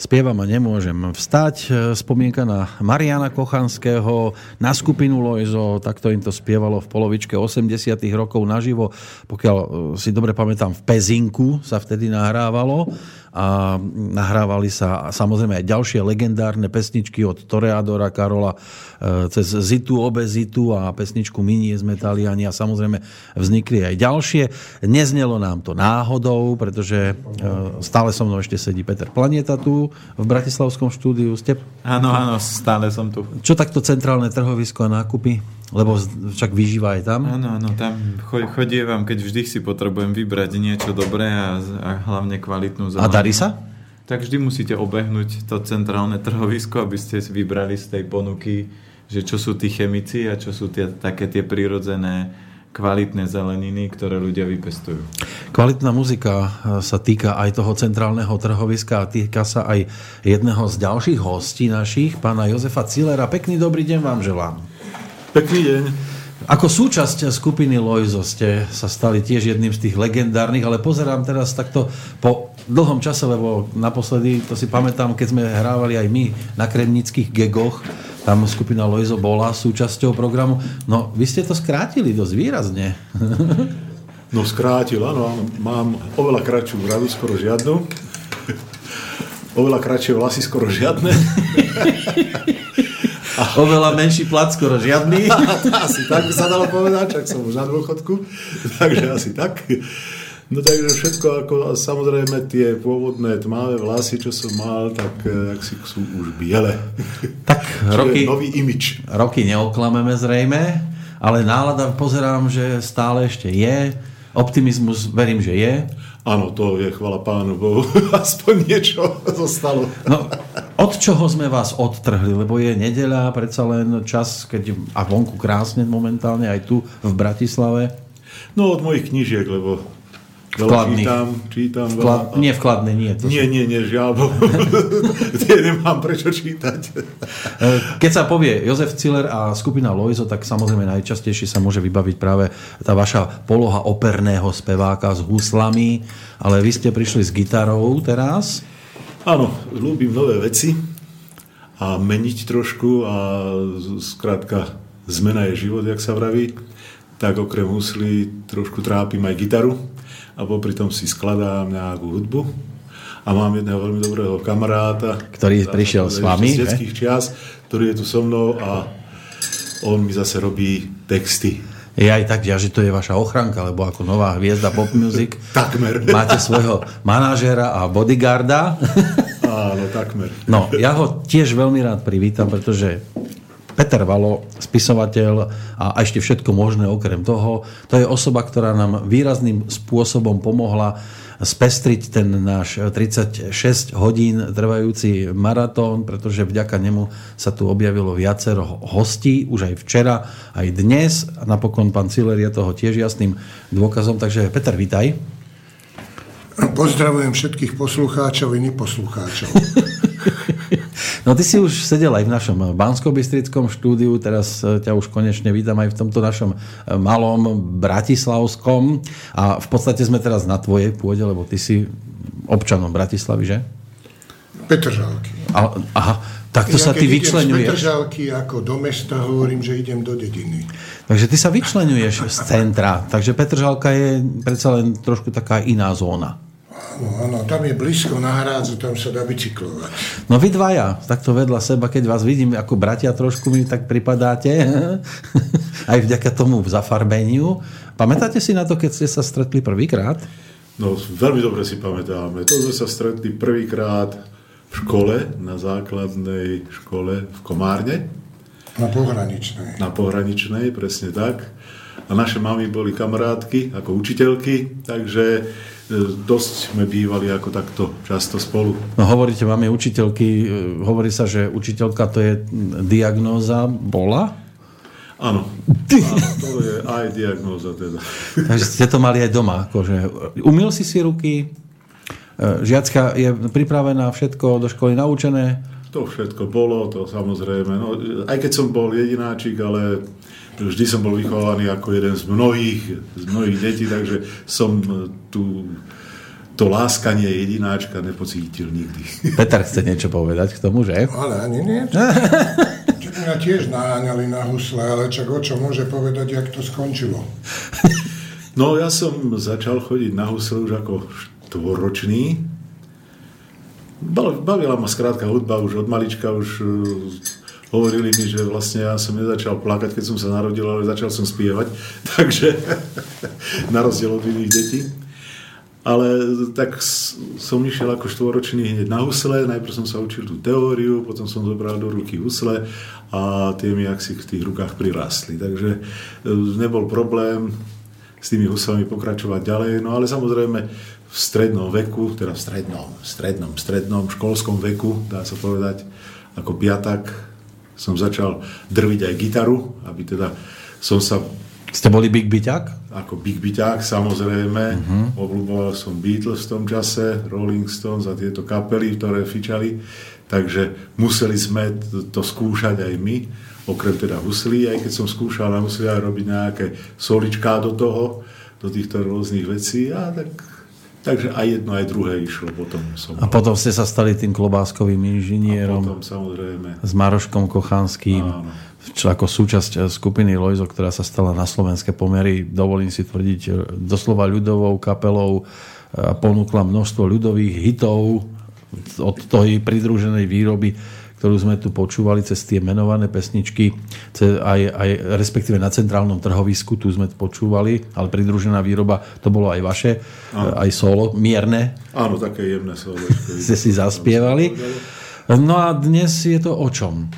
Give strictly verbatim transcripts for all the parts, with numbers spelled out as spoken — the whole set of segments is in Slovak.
Spievam a nemôžem vstať. Spomienka na Mariana Kochanského, na skupinu Lojzo, takto im to spievalo v polovičke osemdesiatych rokov naživo. Pokiaľ si dobre pamätám, v Pezinku sa vtedy nahrávalo a nahrávali sa samozrejme aj ďalšie legendárne pesničky od Toreadora Karola cez Zitu, Obezitu a pesničku Minie z Metaliani a samozrejme vznikli aj ďalšie. Neznelo nám to náhodou, pretože stále so mnou ešte sedí Peter Planieta tu v bratislavskom štúdiu. Ste... Áno, áno, stále som tu. Čo takto centrálne trhovisko a nákupy? Lebo však vyžíva aj tam. Áno, áno, tam chodievam, keď vždy si potrebujem vybrať niečo dobré a, a hlavne kvalitnú zeleninu. A darí sa? Tak vždy musíte obehnúť to centrálne trhovisko, aby ste si vybrali z tej ponuky, že čo sú tí chemici a čo sú tie, také tie prírodzené kvalitné zeleniny, ktoré ľudia vypestujú. Kvalitná muzika sa týka aj toho centrálneho trhoviska a týka sa aj jedného z ďalších hostí našich, pána Jozefa Cillera. Pekný dobrý deň vám želám. Pekný deň. Ako súčasť skupiny Lojzo ste sa stali tiež jedným z tých legendárnych, ale pozerám teraz takto po dlhom čase, lebo naposledy, to si pamätám, keď sme hrávali aj my na kremnických gegoch, tam skupina Lojzo bola súčasťou programu. No, vy ste to skrátili dosť výrazne. No, skrátil, áno, áno. Mám oveľa kratšiu bradu, skoro žiadnu. Oveľa kratšie vlasy, skoro žiadne. Oveľa menší plat, skoro žiadny. Asi tak by sa dalo povedať, čak som už na dôchodku. Takže asi tak. No takže všetko, ako samozrejme tie pôvodné tmavé vlasy, čo som mal, tak ak si sú už biele. Tak roky, nový imič. Roky neoklameme zrejme, ale nálada pozerám, že stále ešte je. Optimizmus verím, že je. Áno, to je, chvala Pánu Bohu, aspoň niečo zostalo. No, od čoho sme vás odtrhli? Lebo je nedeľa, predsa len čas, keď a vonku krásne momentálne, aj tu v Bratislave. No, od mojich knížiek, lebo veľa čítam, čítam Vklad, veľa. Nie vkladné, nie. To nie, sú... nie, nie, žiaľ Bohu. Tie nemám prečo čítať. Keď sa povie Jozef Ciller a skupina Lojzo, tak samozrejme najčastejšie sa môže vybaviť práve tá vaša poloha operného speváka s huslami, ale vy ste prišli s gitarou teraz. Áno, ľúbim nové veci a meniť trošku a skrátka zmena je život, jak sa vraví. Tak okrem huslí trošku trápim aj gitaru a popri tom si skladám nejakú hudbu a mám jedného veľmi dobrého kamaráta, ktorý prišiel s vami, z detských čias, ktorý je tu so mnou a on mi zase robí texty. Je aj tak, že to je vaša ochranka, lebo ako nová hviezda pop music takmer. Máte svojho manažéra a bodyguarda. Áno, takmer. No, ja ho tiež veľmi rád privítam, pretože Peter Valo, spisovateľ a ešte všetko možné okrem toho, to je osoba, ktorá nám výrazným spôsobom pomohla spestriť ten náš tridsaťšesť hodín trvajúci maratón, pretože vďaka nemu sa tu objavilo viacero hostí, už aj včera, aj dnes. A napokon pán Ciller je toho tiež jasným dôkazom. Takže Peter, vitaj. Pozdravujem všetkých poslucháčov i neposlucháčov. No ty si už sedel aj v našom banskobystrickom štúdiu, teraz ťa už konečne vítam aj v tomto našom malom bratislavskom a v podstate sme teraz na tvojej pôde, lebo ty si občanom Bratislavy, že? Petržalky. A, aha, takto ja sa ty vyčleňuješ. Ja keď idem z Petržalky ako do mesta, hovorím, že idem do dediny. Takže ty sa vyčleňuješ z centra, takže Petržalka je predsa len trošku taká iná zóna. Áno, áno, tam je blízko na hrádzu, tam sa dá bicyklovať. No vy dvaja, takto vedľa seba, keď vás vidím ako bratia, trošku mi tak pripadáte, aj vďaka tomu zafarbeniu. Pamätáte si na to, keď ste sa stretli prvýkrát? No, veľmi dobre si pamätáme. To sme sa stretli prvýkrát v škole, na základnej škole v Komárne. Na pohraničnej. Na pohraničnej, presne tak. A naše mamy boli kamarátky ako učiteľky, takže dosť sme bývali ako takto často spolu. No hovoríte, máme učiteľky, hovorí sa, že učiteľka to je diagnóza bola? Áno, áno, to je aj diagnóza teda. Takže ste to mali aj doma, akože umyl si si ruky, žiacka je pripravená, všetko do školy naučené? To všetko bolo, to samozrejme, no, aj keď som bol jedináčik, ale vždy som bol vychovaný ako jeden z mnohých, z mnohých detí, takže som tú, to láskanie jedináčka nepocítil nikdy. Peter chce niečo povedať k tomu, že? Ale ani nie. Čak mňa tiež naháňali na husle, ale čak o čo môže povedať, jak to skončilo? No ja som začal chodiť na husle už ako štvoročný. Bavila ma skrátka hudba už od malička, už hovorili mi, že vlastne ja som nezačal plakať, keď som sa narodil, ale začal som spievať, takže na rozdiel od iných detí. Ale tak som išiel ako štvoročný hneď na husle, najprv som sa učil tú teóriu, potom som zobral do ruky husle a tie mi aksi v tých rukách prirástli. Takže nebol problém s tými huslami pokračovať ďalej, no ale samozrejme v strednom veku, teda v strednom, strednom, strednom školskom veku, dá sa povedať, ako piatak som začal drviť aj gitaru, aby teda som sa... Ste boli Big Byťák? Ako Big Byťák, samozrejme. Uh-huh. Obľúboval som Beatles v tom čase, Rolling Stones a tieto kapely, ktoré fičali. Takže museli sme to, to skúšať aj my, okrem teda huslí, aj keď som skúšal na huslí aj robiť nejaké soličká do toho, do týchto rôznych vecí. A tak, takže aj jedno, aj druhé išlo. Potom som a potom ste sa stali tým klobáskovým inžinierom. A potom samozrejme. S Maroškom Kochanským. Áno. Čo ako súčasť skupiny Lojzo, ktorá sa stala na slovenské pomery, dovolím si tvrdiť, doslova ľudovou kapelou, ponúkla množstvo ľudových hitov od tej pridruženej výroby, ktorú sme tu počúvali cez tie menované pesničky, aj, aj respektíve na centrálnom trhovisku, tu sme počúvali, ale pridružená výroba, to bolo aj vaše, áno. Aj solo, mierne. Áno, také jemné solo. Ste si zaspievali. No a dnes je to o čom?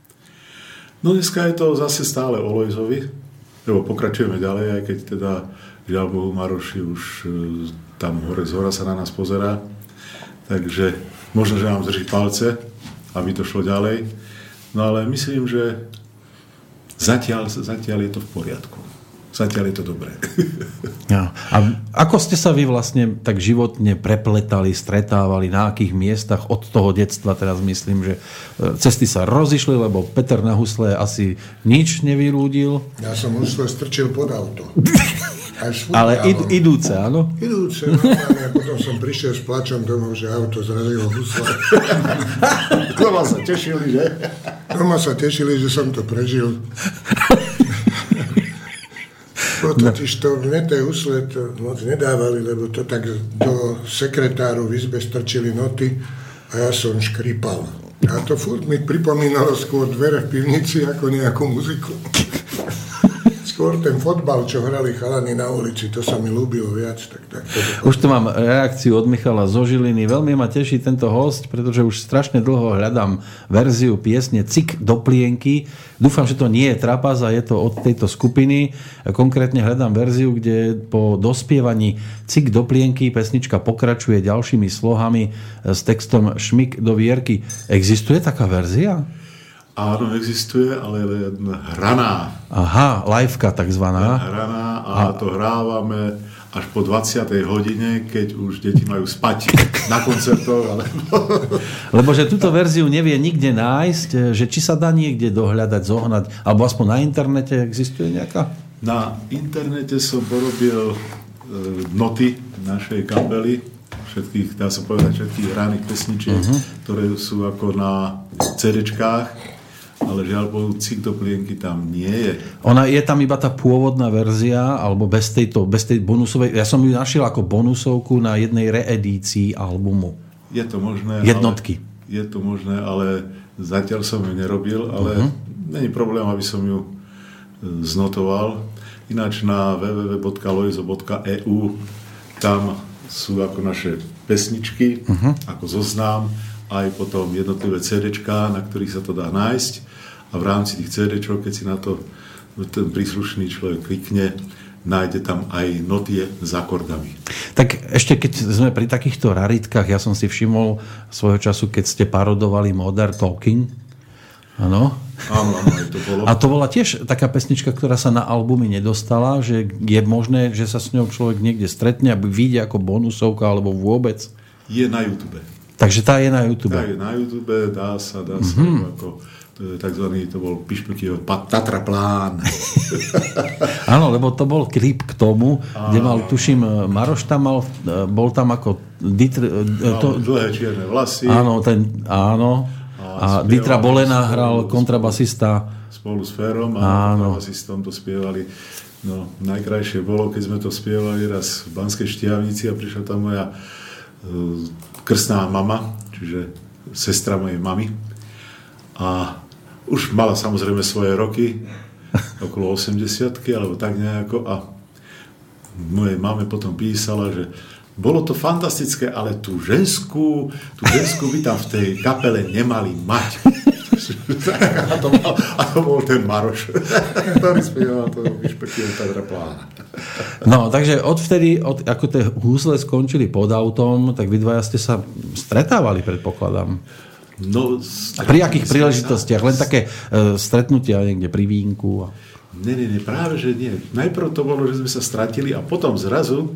No dneska je to zase stále o Lojzovi, lebo pokračujeme ďalej, aj keď teda žiaľ Bohu Maroši už tam hore z hora sa na nás pozerá, takže možno, že nám drží palce, aby to šlo ďalej, no ale myslím, že zatiaľ, zatiaľ je to v poriadku. Zatiaľ je to dobré. Ja. A ako ste sa vy vlastne tak životne prepletali, stretávali, na akých miestach od toho detstva, teraz myslím, že cesty sa rozišli, lebo Peter na husle asi nič nevyrúdil. Ja som husle strčil pod auto. Ale id, idúce, áno? Idúce, no, a potom som prišiel s plačom domov, že auto zrazilo husle. Doma sa tešili, že? Doma sa tešili, že som to prežil. Totiž to mne tie husle to moc nedávali, lebo to tak do sekretáru v izbe strčili noty a ja som škripal. A to furt mi pripomínalo skôr dvere v pivnici ako nejakú muziku. Skôr ten fotbal, čo hrali chalani na ulici, to sa mi ľúbilo viac. Tak, tak to už tu mám reakciu od Michala zo Žiliny. Veľmi ma teší tento host, pretože už strašne dlho hľadám verziu piesne Cik do plienky. Dúfam, že to nie je trapas a je to od tejto skupiny. Konkrétne hľadám verziu, kde po dospievaní Cik do plienky pesnička pokračuje ďalšími slohami s textom Šmik do vierky. Existuje taká verzia? Áno, existuje, ale hraná. Aha, liveka takzvaná. Hraná a, a to hrávame až po dvadsiatej hodine, keď už deti majú spať na koncertoch. Alebo... Lebo že túto verziu nevie nikde nájsť, že či sa dá niekde dohľadať, zohnať, alebo aspoň na internete existuje nejaká? Na internete som porobil e, noty našej kapely, všetkých, dá sa povedať, všetkých hraných pesničiek, uh-huh. ktoré sú ako na cédečkách. Ale žiaľ Bohu, Cik do plienky tam nie je. Ona je tam iba tá pôvodná verzia, alebo bez, tejto, bez tej bonusovej. Ja som ju našiel ako bonusovku na jednej reedícii albumu. Je to možné. Jednotky. Ale, je to možné, ale zatiaľ som ju nerobil, ale uh-huh. není problém, aby som ju znotoval. Ináč na w w w bodka lojzo bodka e u tam sú ako naše pesničky, uh-huh. ako zoznám, aj potom jednotlivé cédečká, na ktorých sa to dá nájsť. A v rámci tých cédečok, keď si na to ten príslušný človek klikne, nájde tam aj noty s akordami. Tak ešte keď sme pri takýchto raritkách, ja som si všimol svojho času, keď ste parodovali Modern Talking. Áno. Áno, áno, aj to bolo. A to bola tiež taká pesnička, ktorá sa na albumy nedostala, že je možné, že sa s ňou človek niekde stretne, aby vidie ako bonusovka, alebo vôbec? Je na YouTube. Takže tá je na YouTube. Tá je na YouTube, dá sa, dá sa, mm-hmm. ako takzvaný, to bol Pišpekyho Tatra plán. Áno, lebo to bol klip k tomu, áno. Kde mal, tuším, Maroš tam mal, bol tam ako Ditr, to, dlhé čierne vlasy. Áno, ten, áno. A, a Ditra Bolena hral kontrabasista. Spolu s Ferom a kontrabasistom to spievali. No, najkrajšie bolo, keď sme to spievali raz v Banskej Štiavnici a prišla tam moja uh, krstná mama, čiže sestra mojej mamy. A už mala samozrejme svoje roky, okolo osemdesiatky, alebo tak nejako. A mojej mame potom písala, že bolo to fantastické, ale tú ženskú, tú ženskú by tam v tej kapele nemali mať. A to, mal, a to bol ten Maroš, ktorý spieval to Pišpekyho Tatra plána. No, takže odvtedy, od, ako tie húsle skončili pod autom, tak vy dvaja ste sa stretávali, predpokladám. No, a pri akých príležitostiach? Len také uh, stretnutia niekde pri vínku? A... Nie, nie, nie, práve že nie. Najprv to bolo, že sme sa stratili a potom zrazu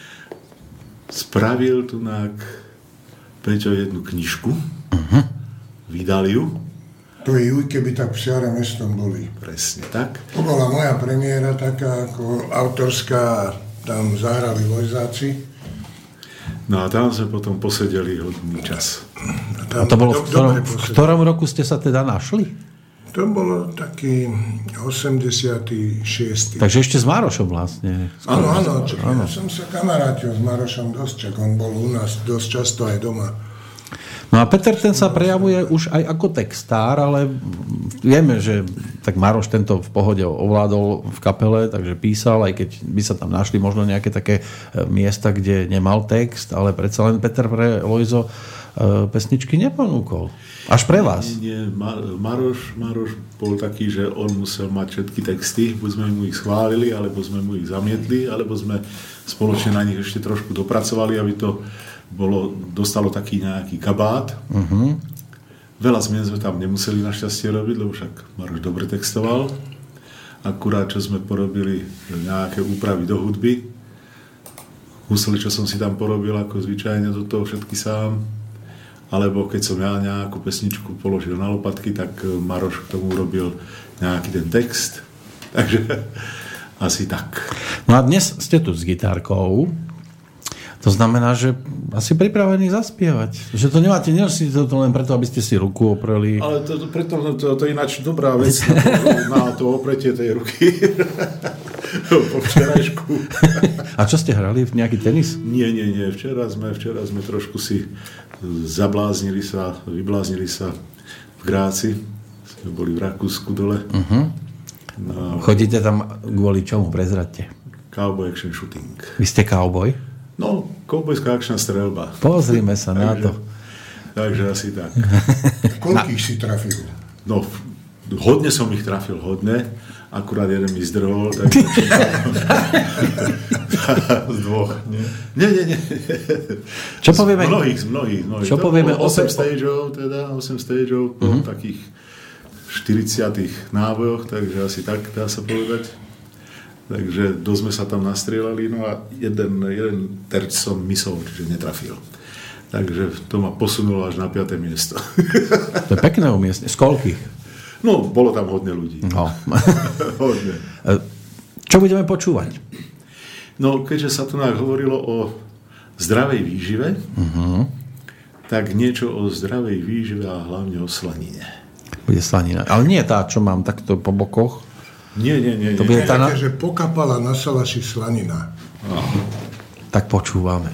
spravil tu na Peťo jednu knižku. Uh-huh. Vydali ju. To je Juj, keby tak Psiara mestom boli. Presne tak. To bola moja premiéra taká ako autorská, tam zahrali Lojzáci. No a tam sme potom posedeli hodný čas. A, a to bolo v ktorom, v ktorom roku ste sa teda našli? To bolo taký osemdesiaty šiesty Takže ešte s Marošom vlastne. Áno, áno, ja som sa kamarátil s Marošom dosť, čak on bol u nás dosť často aj doma. No a Peter ten sa prejavuje už aj ako textár, ale vieme, že tak Maroš tento v pohode ovládol v kapele, takže písal, aj keď by sa tam našli možno nejaké také miesta, kde nemal text, ale predsa len Peter pre Lojzo pesničky neponúkol. Až pre vás. Nie, nie. Maroš, Maroš bol taký, že on musel mať všetky texty, buď sme mu ich schválili, alebo sme mu ich zamietli, alebo sme spoločne na nich ešte trošku dopracovali, aby to bolo, dostalo taký nejaký kabát. Uh-huh. Veľa zmien sme tam nemuseli našťastie robiť, lebo však Maroš dobre textoval. Akurát, čo sme porobili nejaké úpravy do hudby. Husle, čo som si tam porobil, ako zvyčajne do toho všetky sám. Alebo keď som ja nejakú pesničku položil na lopatky, tak Maroš k tomu urobil nejaký ten text. Takže asi tak. No a dnes ste tu s gitárkou. To znamená, že asi pripravení zaspievať. Že to nemáte, nenosíte to len preto, aby ste si ruku opreli. Ale to, to, preto, to, to je ináč dobrá vec na to, na to opretie tej ruky. Po včerajšku. A čo ste hrali? Nejaký tenis? Nie, nie, nie. Včera sme, včera sme trošku si zabláznili sa, vybláznili sa v Gráci. Sme boli v Rakúsku dole. Uh-huh. No, chodíte tam kvôli čomu? Prezraďte. Cowboy action shooting. Vy ste cowboy? No, cowboyská akčná streľba. Pozrime sa na to. Takže asi tak. Koľkých si trafil? No, hodne som ich trafil, hodne. Akurát jeden mi zdrhol. Takže... z dvoch, nie? Nie, nie, nie. Čo povieme? Z mnohých, z mnohých. Z mnohých. Čo povieme? osem stageov, teda, osem stageov, po uh-huh. takých štyridsiatich nábojoch, takže asi tak dá sa povedať. Takže dosť sme sa tam nastrieľali, no a jeden, jeden terč som mysol, čiže netrafil. Takže to ma posunulo až na piate miesto. To je pekné umiestnenie. Z koľkých? No, bolo tam hodne ľudí. No. Hodne. Čo budeme počúvať? No, keďže sa tu hovorilo o zdravej výžive, uh-huh. tak niečo o zdravej výžive a hlavne o slanine. Bude slanina. Ale nie tá, čo mám takto po bokoch. Nie, nie, nie. To bude tá na... že pokapala na salaši slanina. Aha. Tak počúvame.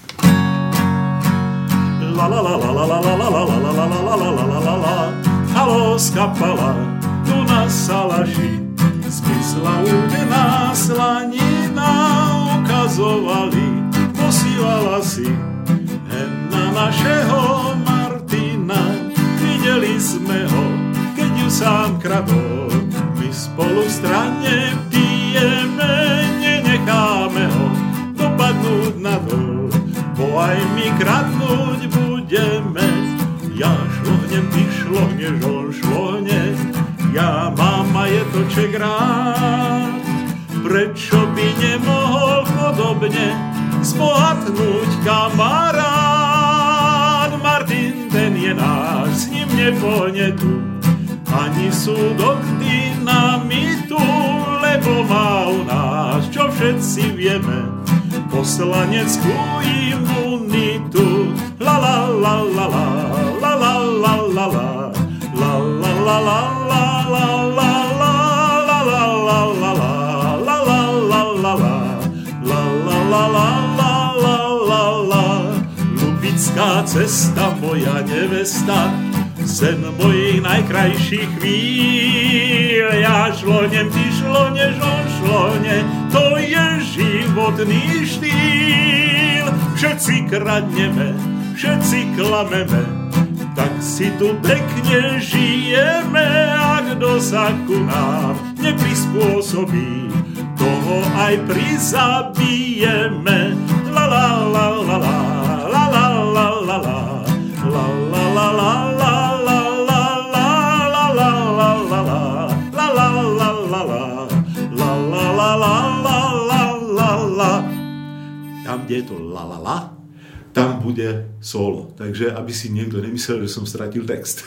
La la la la la la la la la la la la la la la la la. Halo, skapala tu na salaši, zmysla údená slanina, ukazovali, posílala si hen na našeho Martina. Videli sme ho, keď ju sám kradol. My spolu v strane pijeme, nenecháme ho dopadnúť na dol, bo aj my kradnúť budeme. Ja šlohnem, ty šlohneš, on šlohne, ja mám majetoček rád. Prečo by nemohol podobne zbohatnúť kamarát? Martin náš s ním nepohne tu, ani súdok dynamitu, lebo má u nás, čo všetci vieme, poslaneckú imunitu. La la la la la, la la la la la, la la la la la la la la, la la la la la, la la la la la, la la la la la la la la. Lubická cesta, moja nevesta, sen mojich najkrajších chvíľ. Ja šlonem, ty šloneš, on šlone, to je životný štýl. Všetci kradneme, všetci klameme, tak si tu pekne žijeme. A kto sa ku nám neprispôsobí, toho aj prizabijeme. La la la la la, la la la la la, la la la la la. Tam, kde je to la la la, tam bude solo. Takže aby si niekto nemyslel, že som stratil text.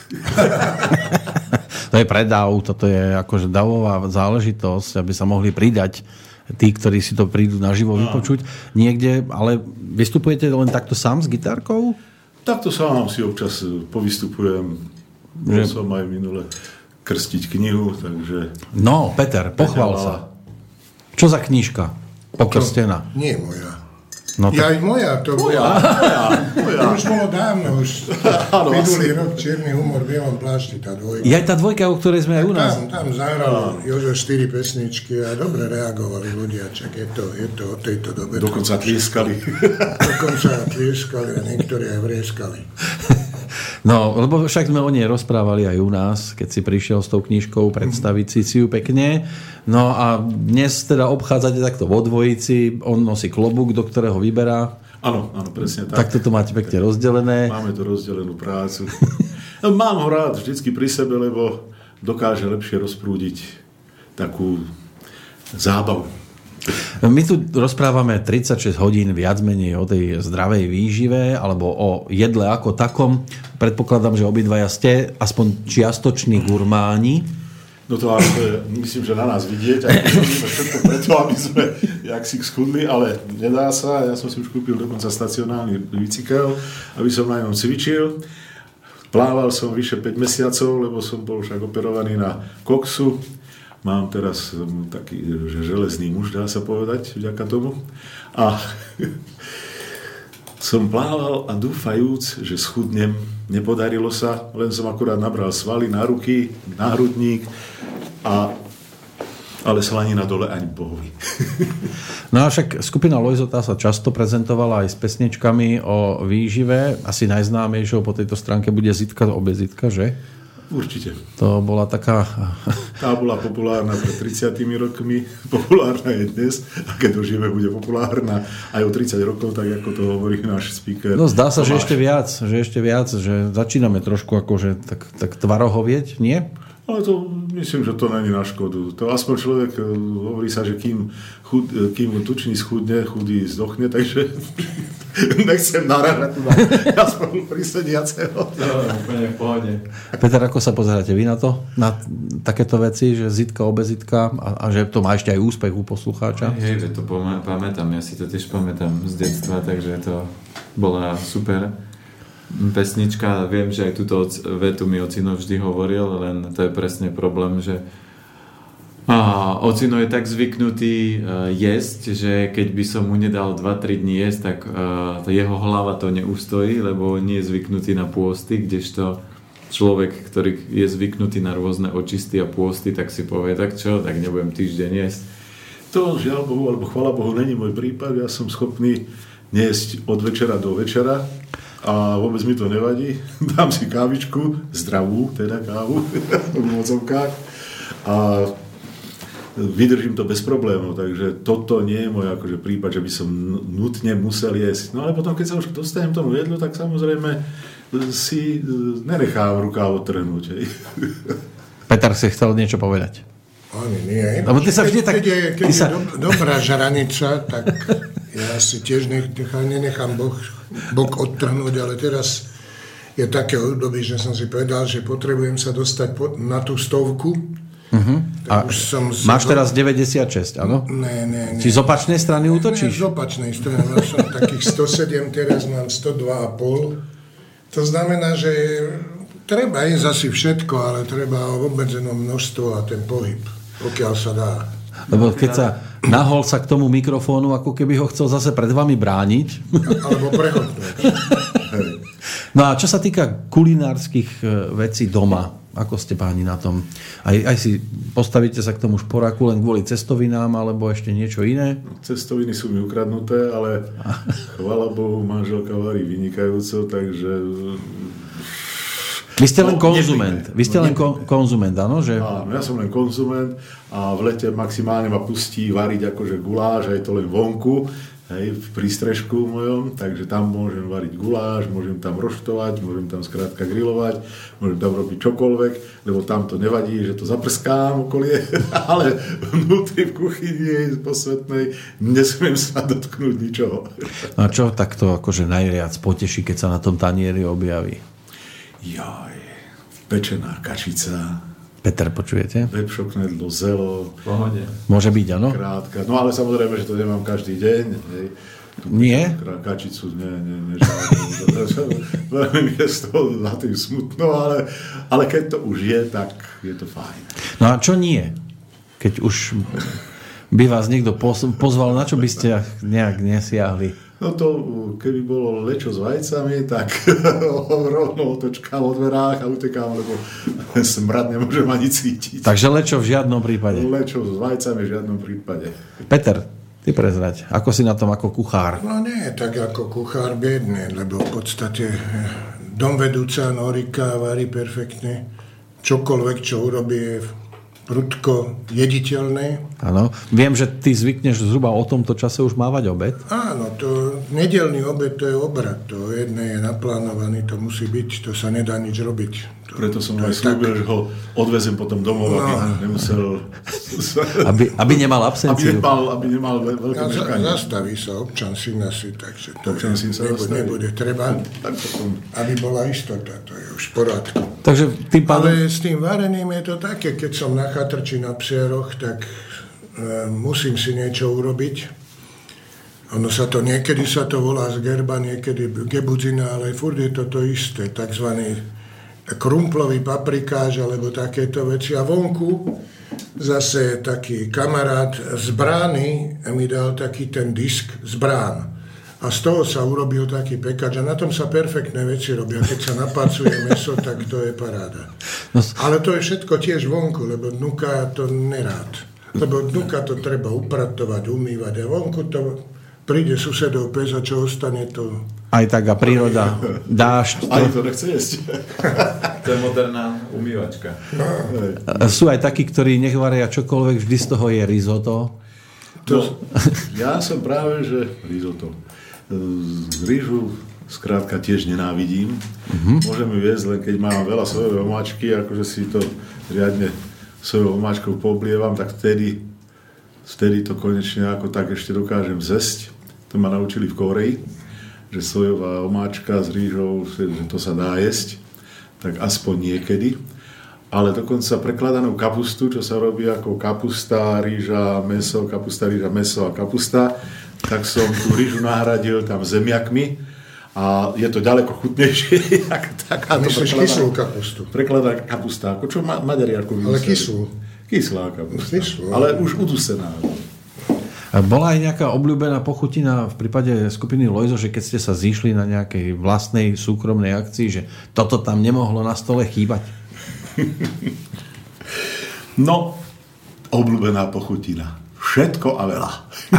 To je predav, toto je akože davová záležitosť, aby sa mohli pridať tí, ktorí si to prídu naživo no. vypočuť. Niekde, ale vystupujete len takto sám s gitárkou? Takto sám si občas povystupujem. Bol že... som aj minule krstiť knihu, takže... No, Peter, pochvál sa. Čo za knižka? Pokrstená. To nie je moja. No to... Ja aj moja, to moja. moja, moja. To už bolo dávno, už minulý rok Čierny humor v bielom plášti, tá dvojka. Je aj tá dvojka, o ktorej sme aj u nás. Tam, tam zahral Jožo štyri pesničky a dobre reagovali ľudia, čak je to, je to o tejto dobe. Dokonca tlieskali. Dokonca tlieskali a niektorí aj vrieskali. No, lebo však sme o nej rozprávali aj u nás, keď si prišiel s tou knižkou predstaviť si, si ju pekne. No a dnes teda obchádzate takto vo dvojici, on nosí klobúk, do ktorého vyberá. Áno, áno, presne tak. Tak toto máte pekne rozdelené. Máme to rozdelenú prácu. Mám ho rád vždycky pri sebe, lebo dokáže lepšie rozprúdiť takú zábavu. My tu rozprávame tridsaťšesť hodín viac menej o tej zdravej výžive alebo o jedle ako takom. Predpokladám, že obidvaja ste aspoň čiastoční gurmáni. No to áno, to je, myslím, že na nás vidieť. A to všetko preto, aby sme jak si schudli, ale nedá sa. Ja som si už kúpil dokonca stacionálny bicykel, aby som na ňom cvičil. Plával som vyše päť mesiacov, lebo som bol však operovaný na koksu. Mám teraz taký že železný muž, dá sa povedať, vďaka tomu. A som plával a dúfajúc, že schudnem, nepodarilo sa, len som akurát nabral svaly na ruky, na hrudník, a, ale slanina dole ani bohovi. No a však skupina Lojzota sa často prezentovala aj s pesničkami o výžive. Asi najznámejšou po tejto stránke bude Zitka obezitka, že? Určite. To bola taká... Tá bola populárna pred tridsiatimi rokmi, populárna je dnes, a keď dožijeme, bude populárna aj o tridsať rokov, tak ako to hovorí náš speaker. No zdá sa, Tomáš. že ešte viac, že ešte viac, že začíname trošku akože tak, tak tvarohovieť, nie? Ale to myslím, že to není na škodu. To aspoň človek, hovorí sa, že kým, chud, kým tučný schudne, chudý zdochne, takže nechcem narážať tu na aspoň prísediaceho. To je úplne v pohode. Peter, ako sa pozeráte vy na to? Na takéto veci, že zitka, obezitka a, a že to má ešte aj úspech u poslucháča? Hej, že to pamätám. Ja si to tiež pamätám z detstva, takže to bola super pesnička. Viem, že aj túto vetu mi ocino vždy hovoril, len to je presne problém, že a ocino je tak zvyknutý uh, jesť, že keď by som mu nedal dva tri dní jesť, tak uh, jeho hlava to neustojí, lebo nie je zvyknutý na pôsty, kdežto človek, ktorý je zvyknutý na rôzne očisty a pôsty, tak si povie, tak čo, tak nebudem týždeň jesť. To žiaľ Bohu, alebo chvála Bohu, není môj prípad. Ja som schopný nejesť od večera do večera a vôbec mi to nevadí. Dám si kávičku, zdravú, teda kávu v mocovkách a vydržím to bez problémov, takže toto nie je môj akože prípad, že by som nutne musel jesť. No ale potom, keď sa už dostanem tomu jedlu, tak samozrejme si nenechám rukáv odtrhnúť. Peter si chcel niečo povedať. Ani nie. Lebo ty sa vždy tak... Keď je, keď je sa... do, dobrá žaranica, tak ja si tiež nech, nenechám bok, bok odtrhnúť, ale teraz je také obdobie, že som si povedal, že potrebujem sa dostať pod, na tú stovku. Uh-huh. A už som máš zo... teraz deväťdesiatšesť, áno? Ne, ne, ne. Či z opačnej strany útočíš? Ne, z opačnej strany. Mal som takých sto sedem, teraz mám sto dva a pol. To znamená, že treba ísť asi všetko, ale treba obmedzené množstvo a ten pohyb, pokiaľ sa dá. Lebo keď sa nahol sa k tomu mikrofónu, ako keby ho chcel zase pred vami brániť. Alebo prehodnúť. No a čo sa týka kulinárskych vecí doma, ako ste páni na tom? Aj, aj si postavíte sa k tomu šporáku len kvôli cestovinám, alebo ešte niečo iné? Cestoviny sú mi ukradnuté, ale chvála Bohu, manželka varí vynikajúco, takže... Vy ste len no, konzument. Vy ste len kon, konzument, áno? Že... Áno, ja som len konzument a v lete maximálne ma pustí variť akože guláš, aj to len vonku, hej, v prístrežku mojom, takže tam môžem variť guláš, môžem tam roštovať, môžem tam skrátka grilovať, môžem tam robiť čokoľvek, lebo tam to nevadí, že to zaprskám okolie, ale vnútri v kuchyni posvetnej nesmiem sa dotknúť ničoho. A čo takto akože najviac poteší, keď sa na tom tanieri objaví? Jaj, pečená kačica. Peter, počujete? Vepšoknedlo, zelo. Pohode. Môže byť, áno? Krátka. No ale samozrejme, že to nemám každý deň. Hej. Nie? Kačicu, nie, nie, nie. Veľmi mi je z toho za tým smutno, ale, ale keď to už je, tak je to fajn. No a čo nie? Keď už by vás niekto pozval, na čo by ste nejak nesiahli? No to, keby bolo lečo s vajcami, tak rovno otočkám o dverách a utekám, lebo smrad nemôžem ani cítiť. Takže lečo v žiadnom prípade? Lečo s vajcami v žiadnom prípade. Peter, ty prezrať, ako si na tom ako kuchár? No nie, tak ako kuchár biedne, lebo v podstate domvedúca Norika varí perfektne. Čokoľvek, čo urobí, je prudko jediteľné. Áno. Viem, že ty zvykneš zhruba o tomto čase už mávať obed. Áno, to nedeľný obed, to je obrad. To jedné je naplánovaný, to musí byť, to sa nedá nič robiť. To, Preto som aj slúbil, že ho odvezem potom domov, no. aby nemusel... aby, aby nemal absenciu. Aby nemal, aby nemal veľké ja, meškanie. Zastaví sa občan syn asi, takže to občan syn sa nebude, nebude treba, aby bola istota, to je už v poriadku. Takže tým pádom... Ale s tým vareným je to také, keď som na chatrči na Psieroch, tak e, musím si niečo urobiť. Ono sa to, niekedy sa to volá z gerba, niekedy gebudzina, ale furt je to to isté, takzvaný krumplový paprikáž, alebo takéto veci. A vonku zase taký kamarát z Brány mi dal taký ten disk z Brán. A z toho sa urobil taký pekač. A na tom sa perfektné veci robia. Keď sa napácuje mäso, tak to je paráda. Ale to je všetko tiež vonku, lebo dnuka to nerád. Lebo dnuka to treba upratovať, umývať. A vonku to príde susedov pes a čo ostane to... Aj tak a príroda, dážď. Aj to nechce jesť. To je moderná umývačka. No. Sú aj takí, ktorí nech varia čokoľvek, vždy z toho je risotto. To, ja som práve, že risotto. Rýžu skrátka tiež nenávidím. Uh-huh. Môžem ju jesť, len keď mám veľa sojovej omáčky, akože si to riadne sojovou omáčkou poblievam, tak vtedy, vtedy to konečne ako tak ešte dokážem zesť. To ma naučili v Kóreji, že sojová omáčka s rýžou, že to sa dá jesť, tak aspoň niekedy. Ale dokonca prekladanú kapustu, čo sa robí ako kapusta, rýža, mäso, kapusta, rýža, mäso a kapusta, tak som tú rýžu nahradil tam zemiakmi a je to ďaleko chutnejšie. Myslíš kyslú kapustu? Prekladaná kapusta, ako čo ma, Maďari ako vymysleli. Ale kyslú. Kyslá kapusta, kyslú, ale už udusená. Bola aj nejaká obľúbená pochutina v prípade skupiny Lojzo, že keď ste sa zišli na nejakej vlastnej súkromnej akcii, že toto tam nemohlo na stole chýbať? No, obľúbená pochutina. Všetko a veľa.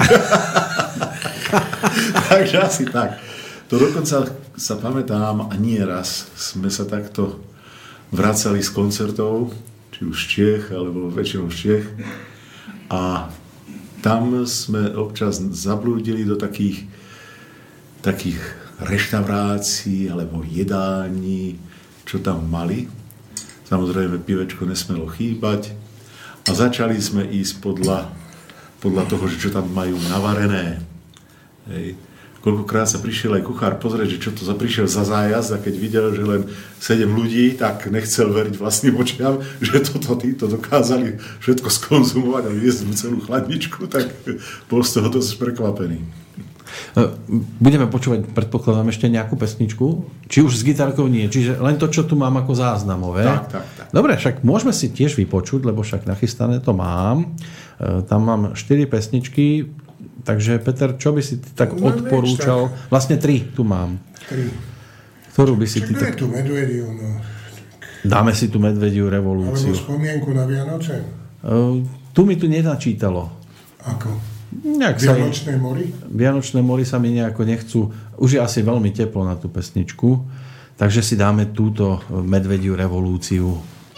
Takže asi tak. To dokonca sa pamätám, a nie raz sme sa takto vracali z koncertov, či už z Čiech, alebo väčšinou z Čiech. A tam sme občas zablúdili do takých, takých reštaurácií alebo jedální, čo tam mali. Samozrejme, pivečko nesmelo chýbať. A začali sme ísť podľa, podľa toho, že čo tam majú navarené. Hej. koľkokrát sa prišiel aj kuchár pozrieť, že čo to za prišiel za zájazd, a keď videl, že len sedem ľudí, tak nechcel veriť vlastným očiam, že toto títo dokázali všetko skonzumovať a vyjesť celú chladničku, tak bol z toho dosť prekvapený. Budeme počúvať, predpokladám, ešte nejakú pesničku? Či už s gitarkou nie? Čiže len to, čo tu mám ako záznamové? Tak, tak, tak. Dobre, však môžeme si tiež vypočuť, lebo však nachystané to mám. Tam mám štyri pesničky. Takže, Peter, čo by si ty tak no, odporúčal? Tak. Vlastne tri tu mám. Tri. Ktorú by si Čiže ty tak... tú Medvediu, no. Dáme si tú Medvediu revolúciu. Alebo spomienku na Vianoce? Uh, tu mi tu nenačítalo. Ako? Nejak Vianočné sa... mori? Vianočné mori sa mi nejako nechcú. Už je asi veľmi teplo na tú pesničku. Takže si dáme túto Medvediu revolúciu.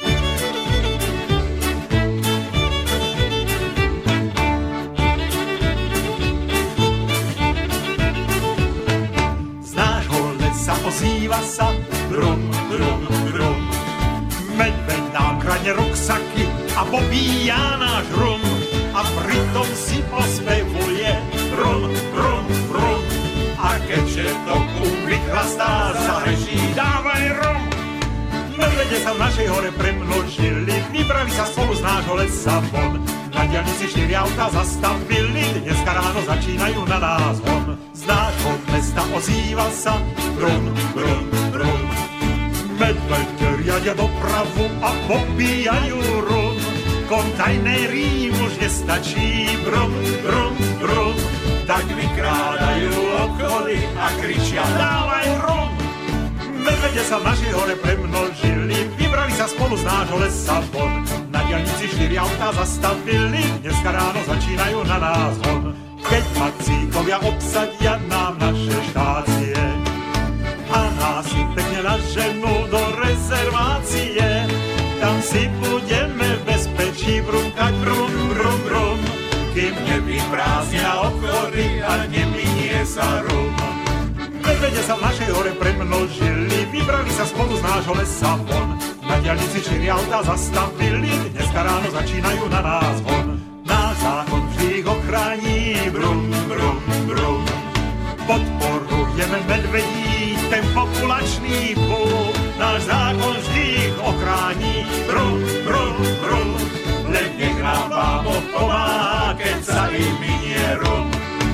Ozýva sa brum, brum, brum. Medveď nám kradne ruksaky a pobíja náš rum. A pritom si pospevuje brum, brum, brum. A keďže to kum vychlastá, zareží dávaj rum. Medvede sa v našej hore premnožili, vybrali sa spolu z nášho lesa von. Na diaľnici štyri auta zastavili, dneska ráno začínajú na nás hon. Z nášho mesta ozýva sa brum, brum, brum. Medvede riadia dopravu a pobíjajú rum. Kontajnery im už nestačí brum, brum, brum. Tak vykrádajú obchody a kričia dávaj rum. Medvede sa v našej hore premnožili, vybrali sa spolu z nášho lesa von. Na diaľnici štyri autá zastavili, dneska ráno začínajú na nás hon. Keď macíkovia obsadia nám naše štácie a nás si pekne naženú do rezervácie, tam si budeme v bezpečí brumkať brum, brum, brum, kým nevyprázdnia obchody a neminie sa rum. Medvede sa v našej hore premnožili, vybrali sa spolu z nášho lesa von. Na diaľnici štyri autá zastavili, dneska ráno začínajú na nás hon. Náš zákon vždy ich ochrání, brum, brum, brum. Podporujeme medvedí, ten populačný boom. Náš zákon vždy ich ochrání, brum, brum, brum. Len nech nám Pán Boh pomáha, keď sa im minie rum.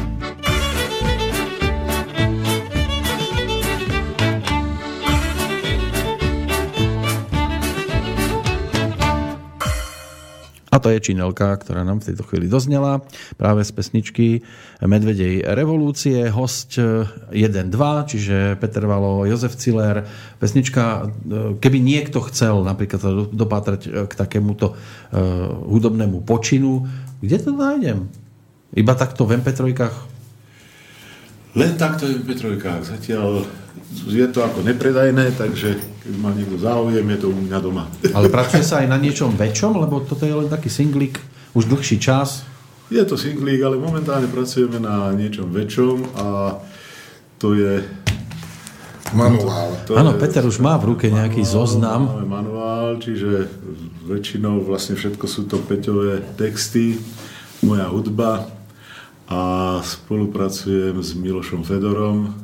A to je Činelka, ktorá nám v tejto chvíli doznela práve z pesničky Medvedej revolúcie. Hosť jeden dva, čiže Peter Valo, Jozef Ciller. Pesnička, keby niekto chcel napríklad dopátrať k takémuto hudobnému počinu, kde to nájdem? Iba takto v em pé tri? Len takto v em pé tri. Zatiaľ je to ako nepredajné, takže keď má niekto záujem, je to u mňa doma. Ale pracuje sa aj na niečom väčšom, lebo toto je len taký singlík, už dlhší čas. Je to singlík, ale momentálne pracujeme na niečom väčšom a to je... Manuál. Áno, Peter už má v ruke nejaký manuál, zoznam. Máme manuál, čiže väčšinou vlastne všetko sú to Peťové texty, moja hudba a spolupracujem s Milošom Fedorom,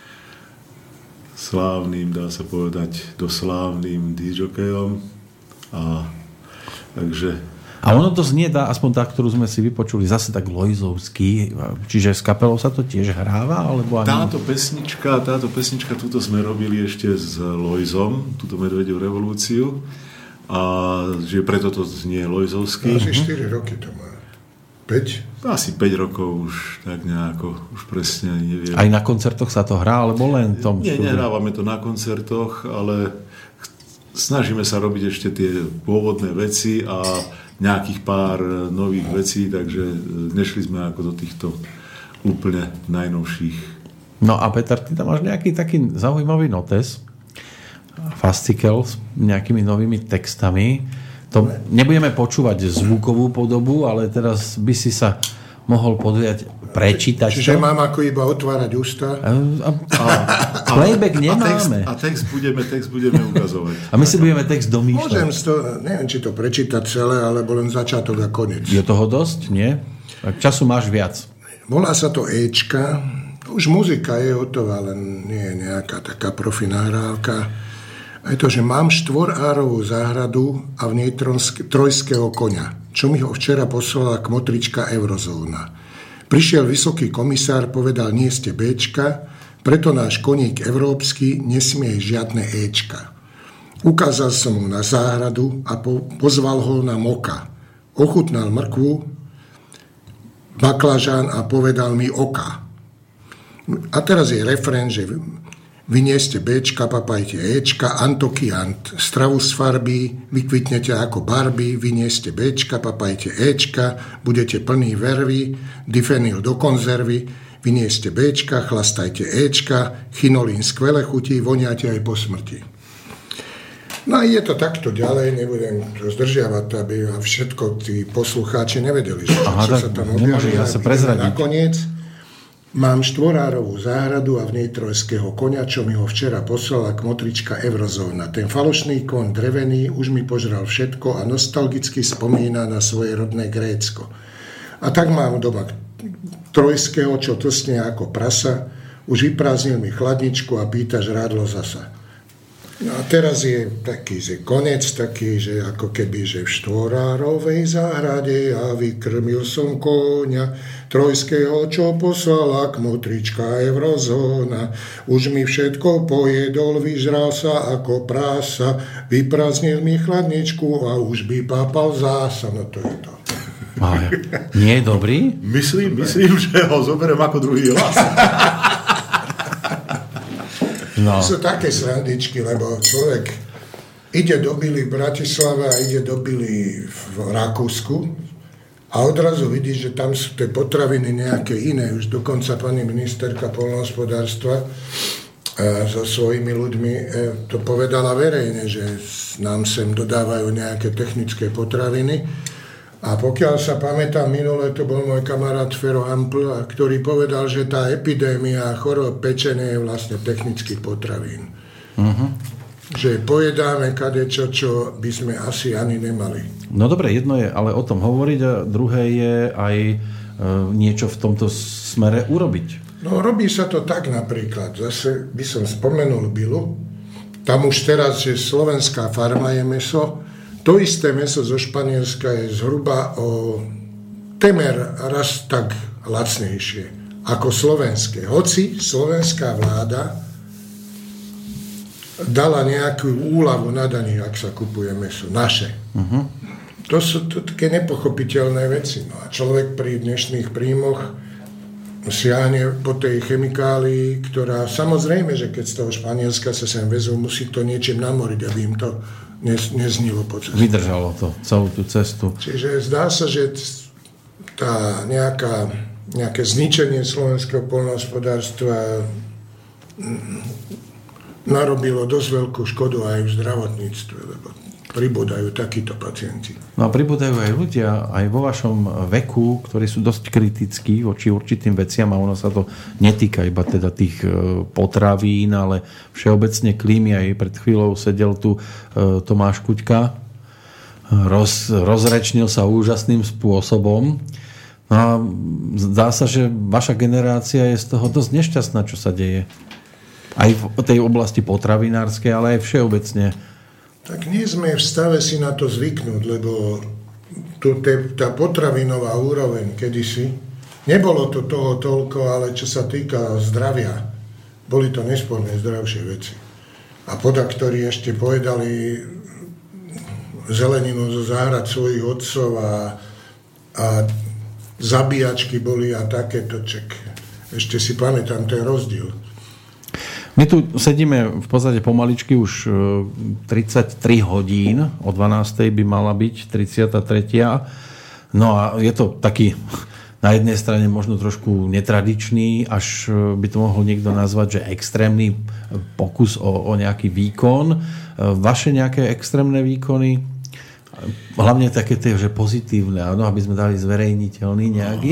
slávnym, dá sa povedať, doslávnym dýžokejom. A takže... A ono to znie, tá, aspoň tá, ktorú sme si vypočuli, zase tak lojzovský. Čiže s kapelou sa to tiež hráva? Alebo ani... Táto pesnička, táto pesnička, túto sme robili ešte s Lojzom, túto Medvediu revolúciu. A že preto to znie lojzovský. Asi štyri roky to má. päť? Asi päť rokov už tak nejako, už presne neviem. Aj na koncertoch sa to hrá, alebo len v tom Nie, štúdiu? nehrávame to na koncertoch, ale snažíme sa robiť ešte tie pôvodné veci a nejakých pár nových vecí, takže nešli sme ako do týchto úplne najnovších. No a Peter, ty tam máš nejaký taký zaujímavý notes, fascikel s nejakými novými textami. To nebudeme počúvať zvukovú podobu, ale teraz by si sa mohol podujať prečítať. Čiže to. mám ako iba otvárať ústa? A, a, a playback nemáme. A text, a text, budeme, text budeme ukazovať. A my si budeme text domýšľať. Môžem to, neviem, či to prečítať celé, alebo len začiatok a koniec. Je toho dosť, nie? Tak času máš viac. Volá sa to Éčka. už muzika je hotová, len nie je nejaká taká profi nahrávka. A je to, že mám štvorárovú záhradu a v nej trojského koňa, čo mi ho včera poslala kmotrička Eurozóna. Prišiel vysoký komisár, povedal, nie ste Béčka, preto náš koník európsky nesmie žiadne Éčka. Ukázal som mu na záhradu a po, pozval ho na moka. Ochutnal mrkvu, baklažán a povedal mi oka. A teraz je refrén, že vy nie ste Béčka, papajte Éčka, antokiant, stravu z farby, vykvitnete ako Barbie, vy nie ste Béčka, papajte Éčka, budete plný vervy, difenyl do konzervy, vy nie ste Béčka, chlastajte Éčka, chinolín skvele chutí, voniate aj po smrti. No a je to takto ďalej, nebudem to zdržiavať, aby všetko tí poslucháči nevedeli, že Aha, čo tak sa tam nemôže, ja sa prezradiť. Nakoniec mám štvorárovú záhradu a v nej trojského koňa, čo mi ho včera poslala kmotrička Eurozóna. Ten falošný koň drevený už mi požral všetko a nostalgicky spomína na svoje rodné Grécko. A tak mám doma trojského, čo tlsne ako prasa, už vyprázdnil mi chladničku a pýta žrádlo zasa. No a teraz je taký, že konec taký, že ako keby, že v štvorárovej záhrade ja vykrmil som koňa trojského, čo poslala kmotrička Eurozóna. Už mi všetko pojedol, vyžral sa ako prása, vyprázdnil mi chladničku a už by papal zása. No to je to. A nie je dobrý? Myslím, myslím, že ho zoberiem ako druhý hlas. No. Sú také srandičky, lebo človek ide do Bily v Bratislave a ide do Bily v Rakúsku a odrazu vidí, že tam sú tie potraviny nejaké iné. Už dokonca pani ministerka poľnohospodárstva so svojimi ľuďmi to povedala verejne, že nám sem dodávajú nejaké technické potraviny. A pokiaľ sa pamätám, minule to bol môj kamarát Fero Hampl, ktorý povedal, že tá epidémia chorób pečenie je vlastne technický potravín. Uh-huh. Že pojedáme kadečo, čo by sme asi ani nemali. No dobre, jedno je ale o tom hovoriť a druhé je aj e, niečo v tomto smere urobiť. No robí sa to tak napríklad. Zase by som spomenul Bilu. Tam už teraz, že slovenská farma je mäso. To isté mäso zo Španielska je zhruba o temer raz tak lacnejšie ako slovenské. Hoci slovenská vláda dala nejakú úľavu na daní, ak sa kupuje mäso. Naše. Uh-huh. To sú to také nepochopiteľné veci. No a človek pri dnešných príjmoch siahne po tej chemikálii, ktorá samozrejme, že keď z toho Španielska sa sem vezú, musí to niečím namoriť, aby im to neznilo po ceste. Vydržalo to celú tú cestu. Čiže zdá sa, že tá nejaká, nejaké zničenie slovenského poľnohospodárstva narobilo dosť veľkú škodu aj v zdravotníctve, lebo pribúdajú takíto pacienti. No a pribúdajú aj ľudia, aj vo vašom veku, ktorí sú dosť kritickí voči určitým veciam a ono sa to netýka iba teda tých potravín, ale všeobecne klímy. Aj pred chvíľou sedel tu Tomáš Kuťka, roz, rozrečnil sa úžasným spôsobom. No a zdá sa, že vaša generácia je z toho dosť nešťastná, čo sa deje. Aj v tej oblasti potravinárskej, ale aj všeobecne. Tak nie sme v stave si na to zvyknúť, lebo tu te, tá potravinová úroveň kedysi, nebolo to toho toľko, ale čo sa týka zdravia, boli to nesporne zdravšie veci. A podaktori ešte pojedali zeleninu zo záhrad svojich otcov a, a zabíjačky boli a takéto, ček. Ešte si pamätám ten rozdiel. My tu sedíme v podstate pomaličky už tridsaťtri hodín, o dvanástej by mala byť tridsiata tretia No a je to taký na jednej strane možno trošku netradičný, až by to mohol niekto nazvať, že extrémny pokus o, o nejaký výkon. Vaše nejaké extrémne výkony, hlavne také tie, že pozitívne, no, aby sme dali zverejniteľný nejaký...